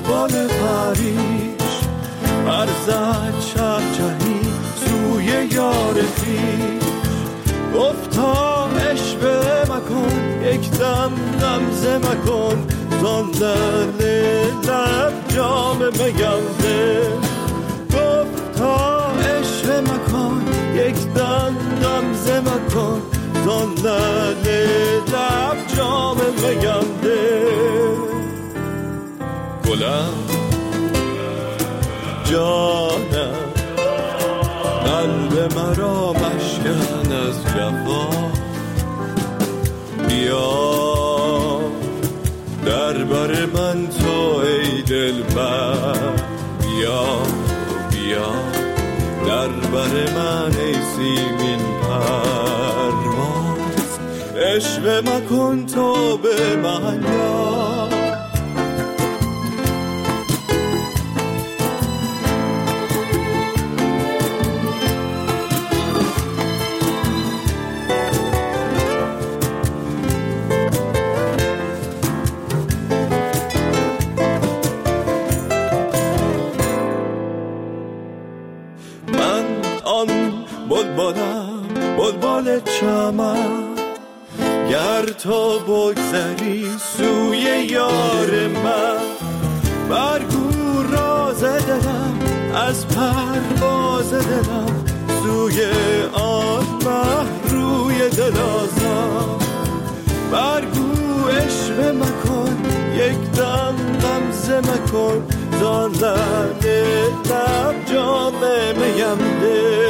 بال پریش ارزد چهچهی سوی یار خویش. گفتا عشوه مکن یک دم غمزه مکن زان لب جام میانده. گفتا عشوه مکن یک دم غمزه مکن زان لب جام میانده. گلم جانم قلب مرا مشکن از جفا. بیا در بر من تو ای دلبر، بیا بیا در بر من ای سیمین پرواز. عشوه مکن تو به من یار. بلبل چمن گر تو بگذری سوی یار من. برگو راز دلم از پرواز دلم سوی آن مه روی دلازم. برگو عشوه مکن یک دم غمزه مکن زان لب جام میم ده.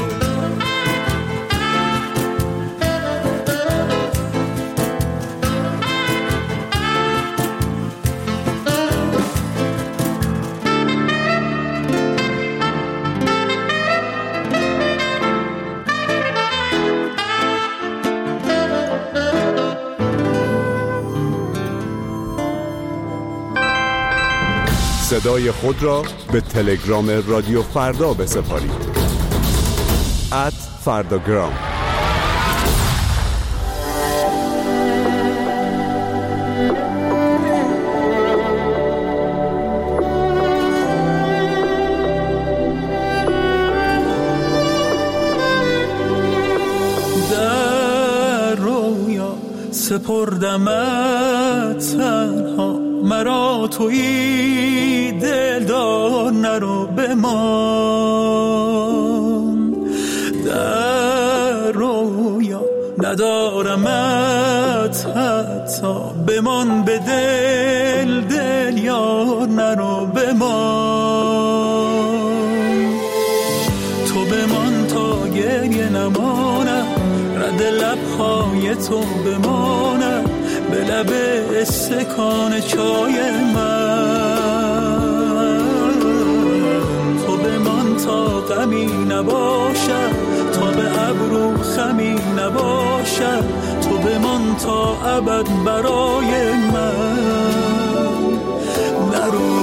صدای خود را به تلگرام رادیو فردا بسپارید. @فرداگرام. در رویا سپردمت تنها مرا تویی دلدار نرو بمان. در رویا ندارمت حتی بمان به دل یار نرو بمان. تو بمان تا گریه نمانم رد لبهای تو بمانم به لب استکان چای من. تو بمان تا غمی نباشد تا به ابرو خمی نباشد. تو بمان تا ابد برای من نرو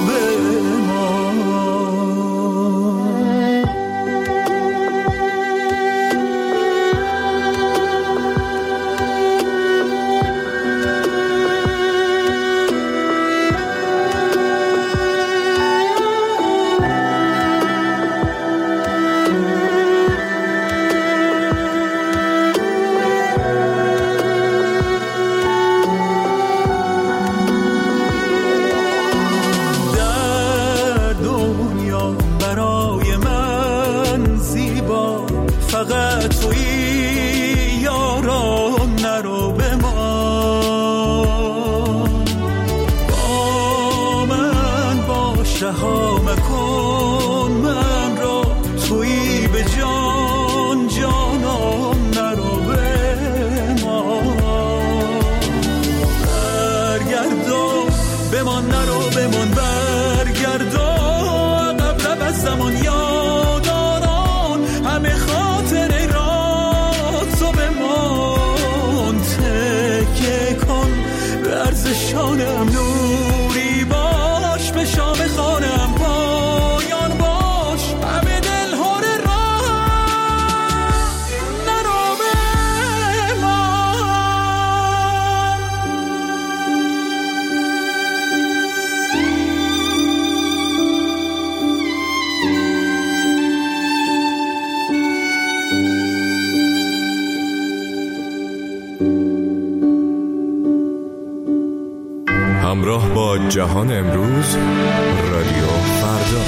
شانم نوری باش به شام خانم پایان باش همه دل هر راه نرو به من. همراه با جهان امروز، رادیو فردا.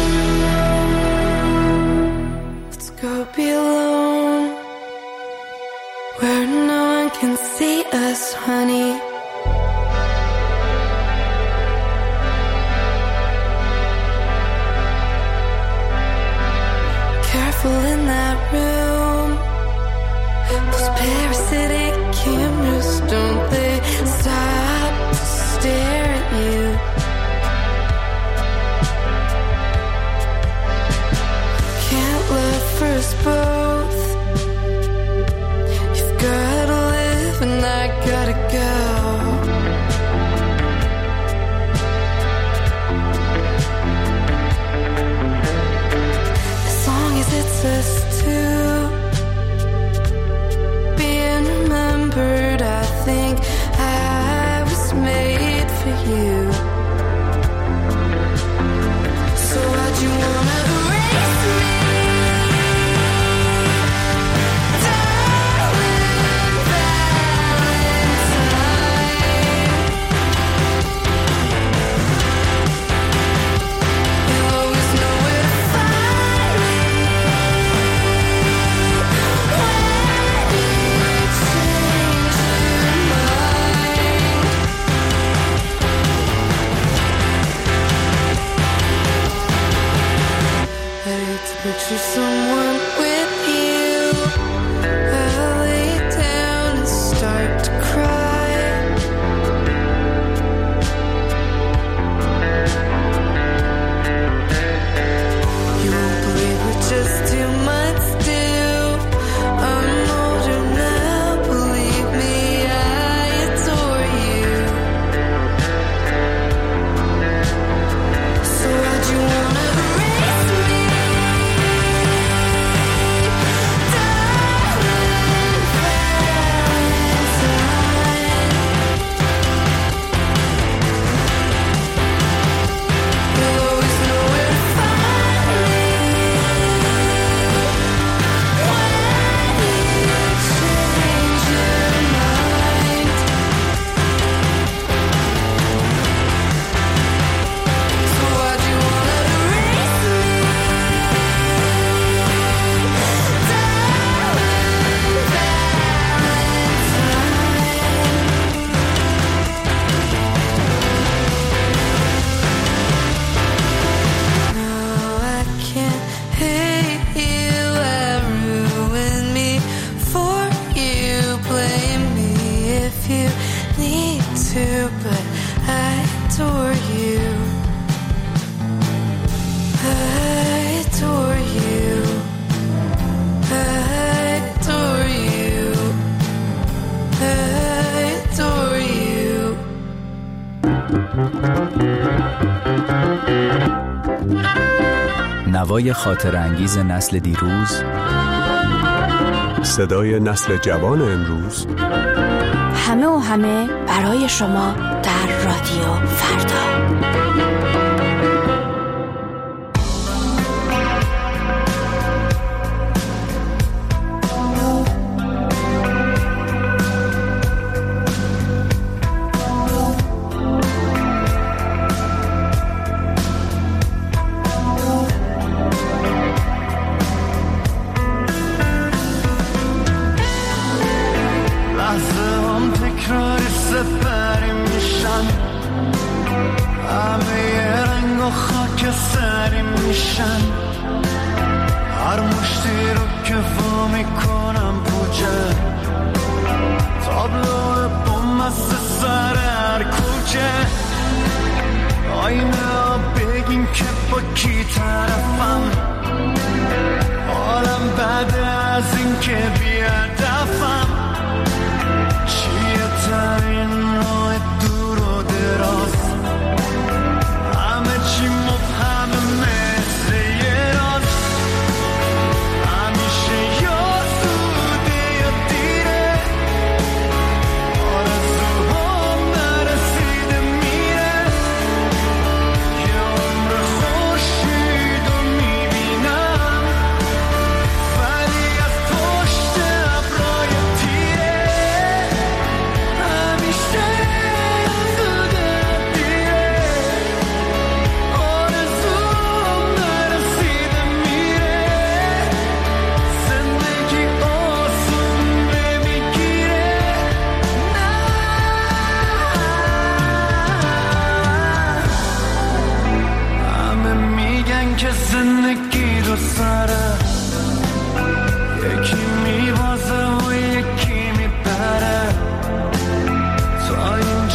Let's go be alone where no one can see us, honey. Careful in that room. Those parasitic cameras, don't they stop to stare at you? Can't love first both. You've gotta live and I gotta go. As long as it's us two being remembered, I think I was made for you. So why'd you wanna erase me? Picture someone with you. I lay down and start to cry. You won't believe what just 2 months do. I'm older now, believe me, I adore you. So why'd you wanna erase me? But I adore you. I adore you. I adore you. I adore you. نوای خاطر انگیز نسل دیروز، صدای نسل جوان امروز، همه و همه برای شما در رادیو فردا. هر مشتی رو که وا میکنم پوچه تابلو بوم از سر هر کوچه آینه ها بگین که با کی طرفم حالم بده از این که بی‌هدفم چیه ترین راه دور و دراز همه چی مبهمه مثل یه راز همیشه یا زوده یا دیره آرزوها نرسیده میره یه عمر خورشید رو میبینم ولی از پشت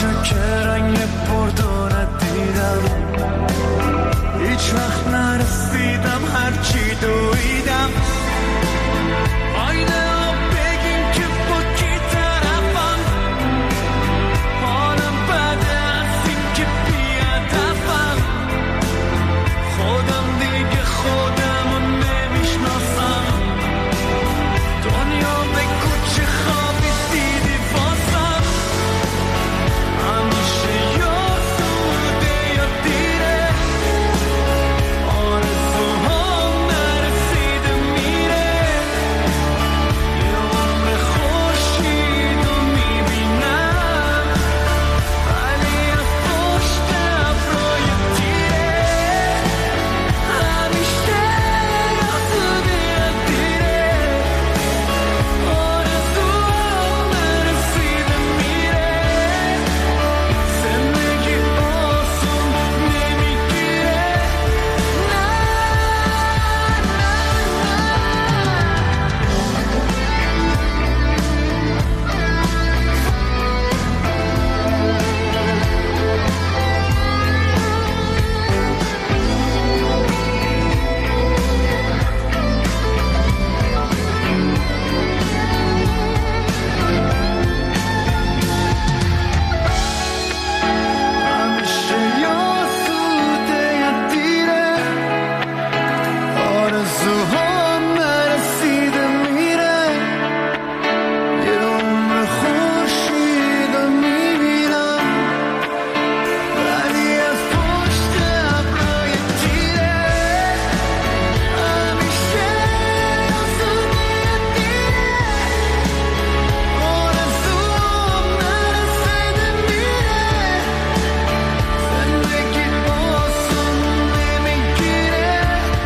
اونجا که رنگ بردو ندیدم، هیچ وقت نرسیدم هرچی دویدم. آینه ها بگین که با کی طرفم، حالم بده از این که بی‌هدفم. خودم دیگه خودمو نمیشناسم. دنیا بگو چه خوابی دیدی واسم، همیشه یا زوده یا دیره، آرزوهام نرسیده میره. یه عمر خورشیدو میبینم، ولی از پشت ابرهای تیره، همیشه یا زوده یا دیره، آرزوهام نرسیده میره. زندگی آسون نمیگیره، همیشه یا زوده یا دیره، آرزوهام نرسیده میره. یه عمر خورشیدو میبینم، ولی از پشت ابرهای تیره، همیشه یا زوده یا دیره، آرزوهام نرسیده میره. زندگی آسون نمیگیره،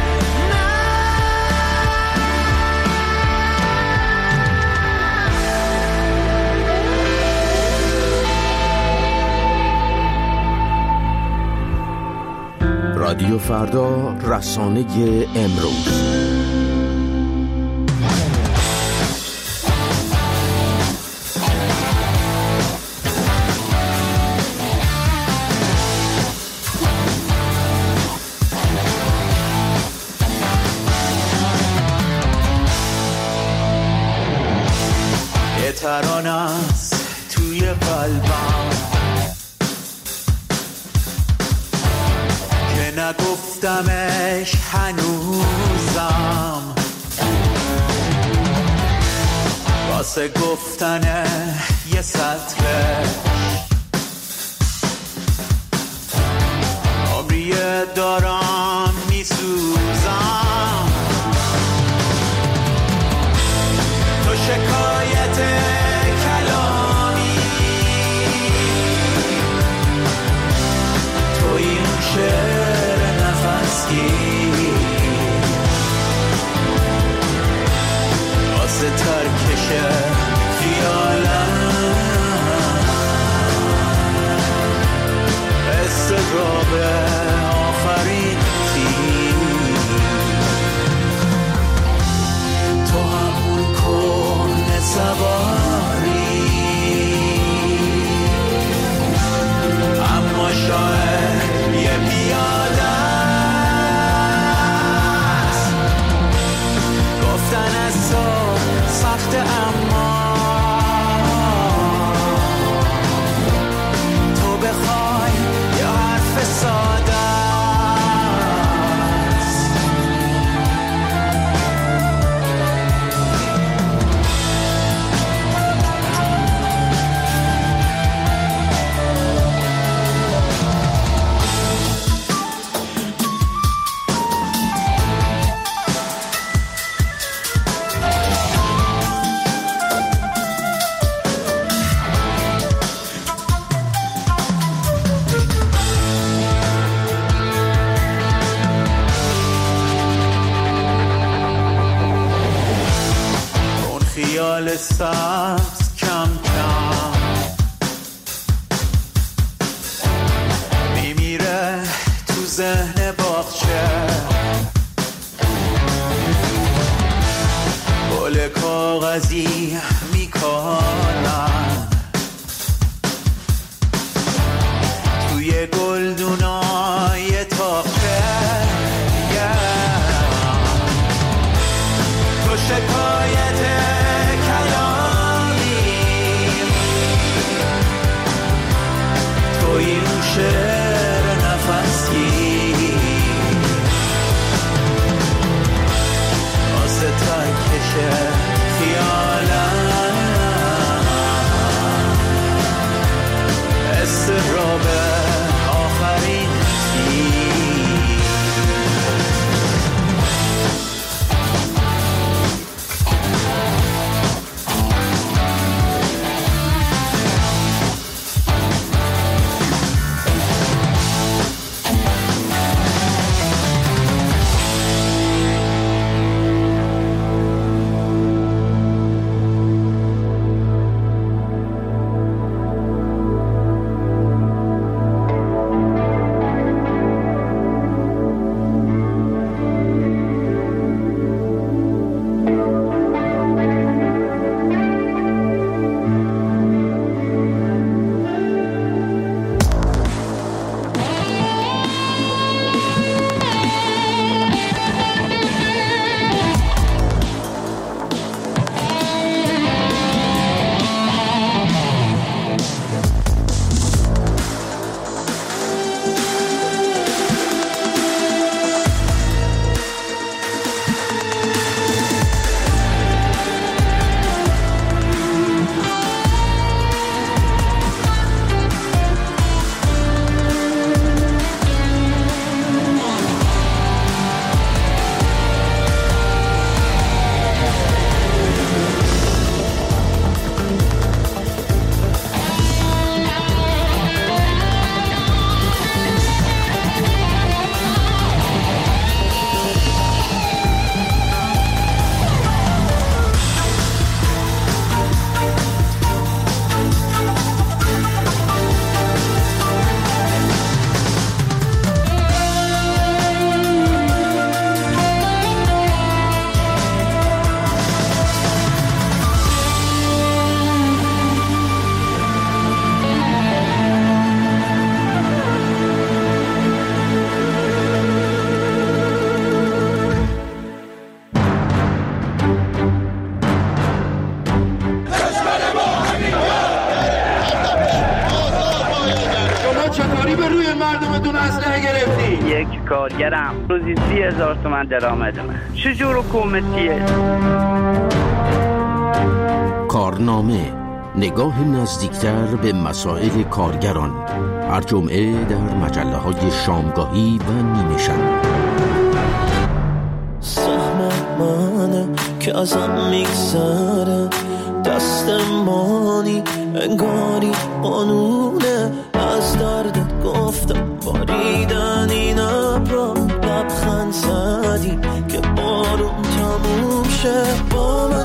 رادیو فردا، رسانه امروز. یه ترانه است توی قلبم که نگفتمش هنوزم، واسه گفتن یه سطره عمریه دارم میسوزم. تو شکایت کلامی، تو این شعر نفسی، واسه ترکش خیالم استراب آفرین تو همون کهنه سواری، اما شاید یه پیاده است. گفتن از تو سخت، اما تو بخوای یه حرف ساده است. خیال سبز کم کم میمیره تو ذهن باغچه، گل کاغذی میکنن مردمتون اسلحه گرفتی؟ یک کارگرم روزی 30,000 تومان درآمدمه. چجور حکومتیه؟ کارنامه، نگاه نزدیکتر به مسائل کارگران، هر جمعه در مجله‌های شامگاهی و نیمه شب. سهم منه که ازم میگذره، دستمانی انگاری قانونه. از دردت گفتم باریدن این ابرا، لبخند زدی که بارون تموم شه. با من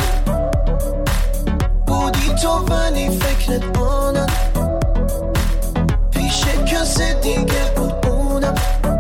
بودی تو ولی فکرت آنم، پیش کسی دیگه بود اونم،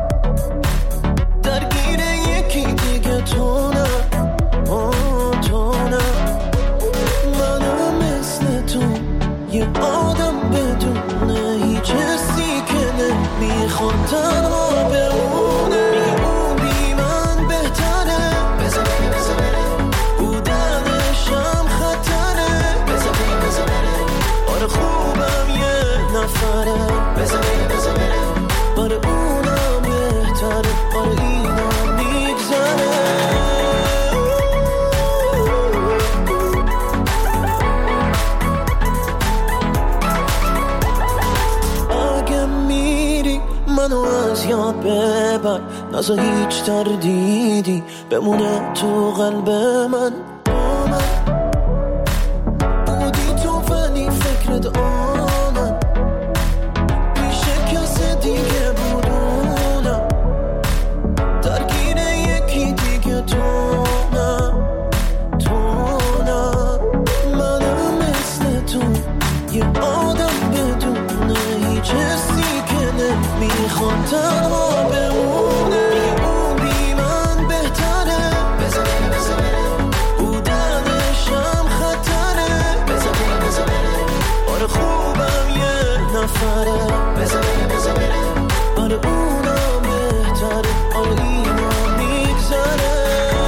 درگیر یکی دیگه تو نه. تو نه، منم مثل تو یه آدم بدونه هیچ حسی که نمیخواد تنها بمونه. میگه اون بی من بهتره، بذار بره، بودنشم خطره. بذار بره، آره خوبم یه نفره. بذار بره، آره اونم بهتره، آره اینم میگذره. منو از یاد ببر، نذار هیچ تردیدی بمونه تو قلب من. با من بودی تو ولی فکرت آنم، پیش کسی دیگه بودونم، درگیر یکی دیگه تو نه. منم مثل تو یه آدم بدونه هیچ حسی میخواد تنها بمونه. میگه اون بی من بهتره، بذار بره، بودنشم خطره. بذار بره، آره خوبم یه نفره. بذار بره، آره اونم بهتره، آره اینم میگذره.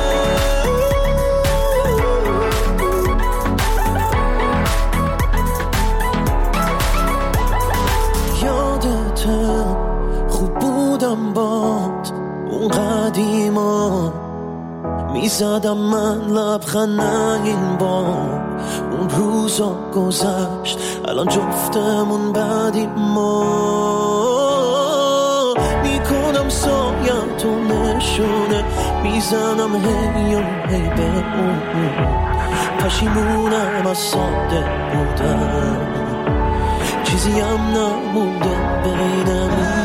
یادته خوب بودم باد اون قدیما، میزدم من لبخند این بار. اون روزا گذشت الان جفتمون بعدی ما. میکنم سایم تو نشونه، میزنم هی به اون. پشیمونم از ساده بودم، چیزی هم نمونده بینمون.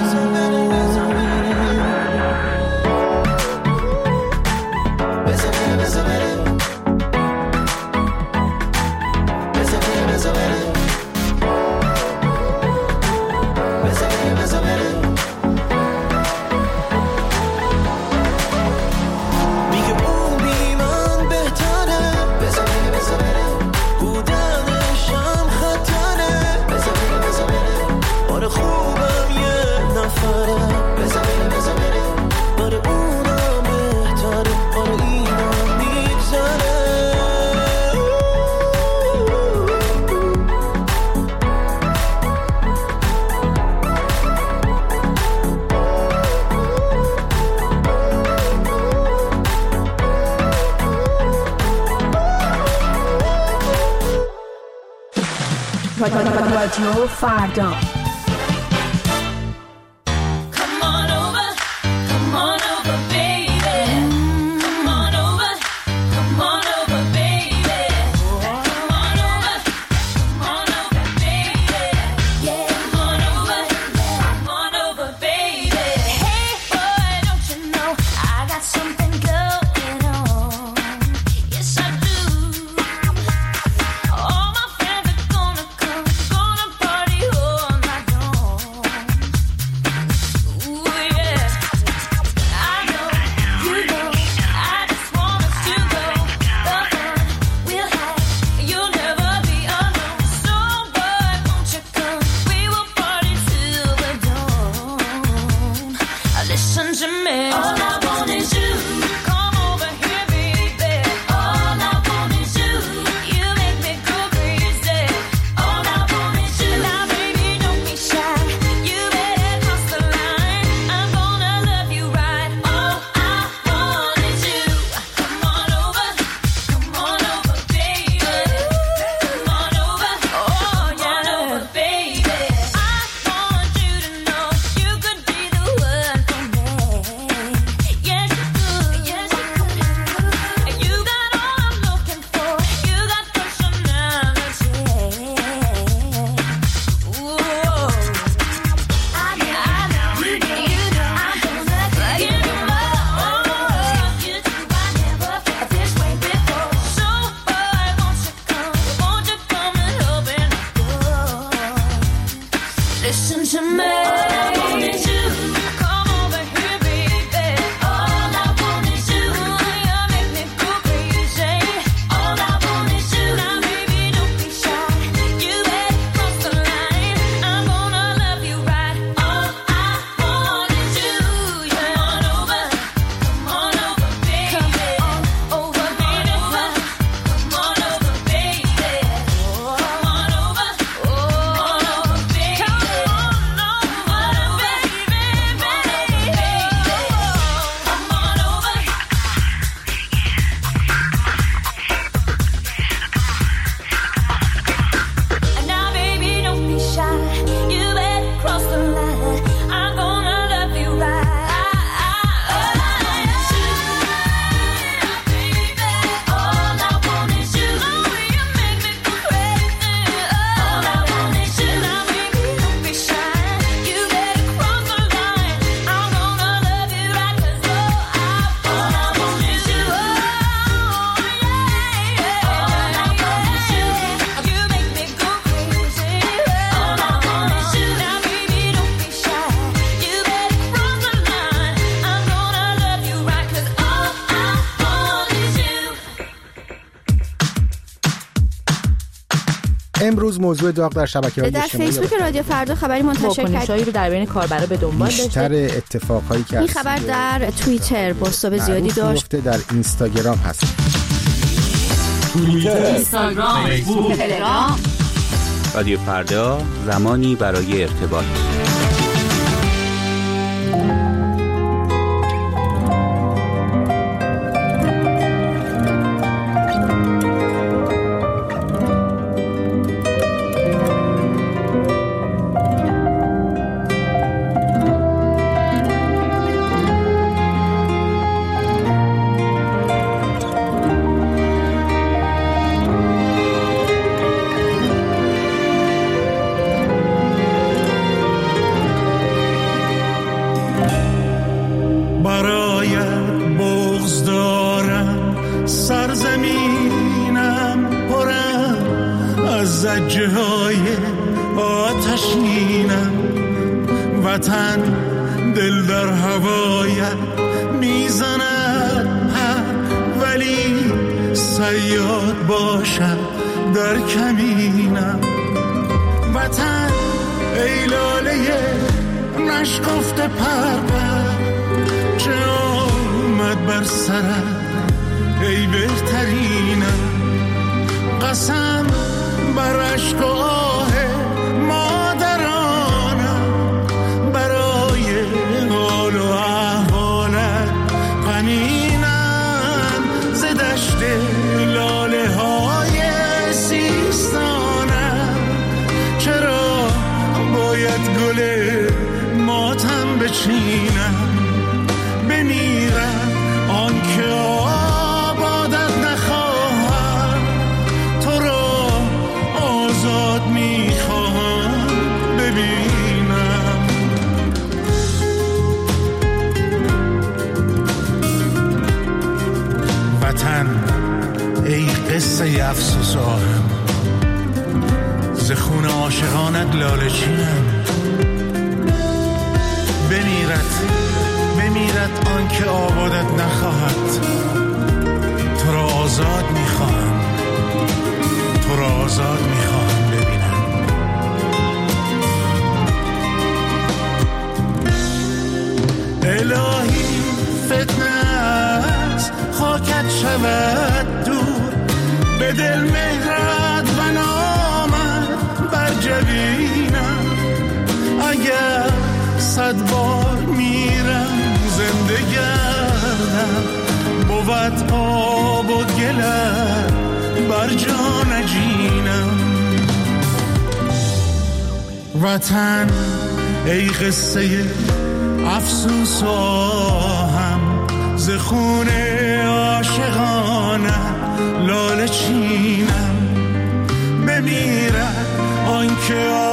رادیو فردا. All my friends are gonna come, gonna party all night. Listen to me. All I want is you. Come over here, baby. All I want is you. You make me go crazy. All I want is you. Now, baby, don't be shy. You better cross the line. I'm gonna love you right. All I want is you. Come on over. Come on over, baby. Come on over, baby. Come on over, baby. Come on over. Oh, baby. Come on over, baby. Come on over. Now, baby, don't be shy. You better cross the line. I'm gonna love you right. All I want is you, baby. All I want is you. You make me go crazy. All I want is you. Now, baby, don't be shy. You better cross the line. I'm gonna love you right. 'Cause all I want is you. Oh, yeah. All I want is you. You make me go crazy. All I want is you. Now, baby, don't be shy. You better cross the line. I'm gonna love you right. 'Cause all I want is you. امروز موضوع داغ در شبکه‌های در اجتماعی فیسبوک رادیو فردا خبری منتشر واکنشایی کرد. رو در بین کاربرا به دنبال بیشتر داشته. اتفاقایی که این خبر در توییتر بازتاب زیادی داشت. در اینستاگرام هست. اینستاگرام، فیسبوک، تلگرام. رادیو فردا، زمانی برای ارتباط. برایت بغض دارم، سرزمینم پرم از زجه های آتشینم. وطن دل در هوایت میزند ولی صیاد باشم در کمینم. وطن ای لاله نشکفته پربر، چه آمد بر سرت ای بهترینم. قسم بر عشق و آه مادرانم، برای حال و احوالت غمینم. ز دشت لاله های سیستانم، چرا باید گل ماتم بچینم. بمیرم آن که آبادت نخواهم، تو را آزاد میخواهم ببینم. وطن ای قصه افسوس آهم، ز خون عاشقانت لاله چینم. بمیرد آن که آبادت نخواهد، تو را آزاد میخواهم، تو را آزاد میخواهم ببینم. الهی فتنه است خاکت شود دور، به دل مهرت و نامت بر جبینم. اگر 100 بار میرم زنده گردم، بود آب و گلت بر جا نجینم. وطن ای قصه افسوس و آهم، ز خون عاشقانه لاله چینم. بمیرد آن که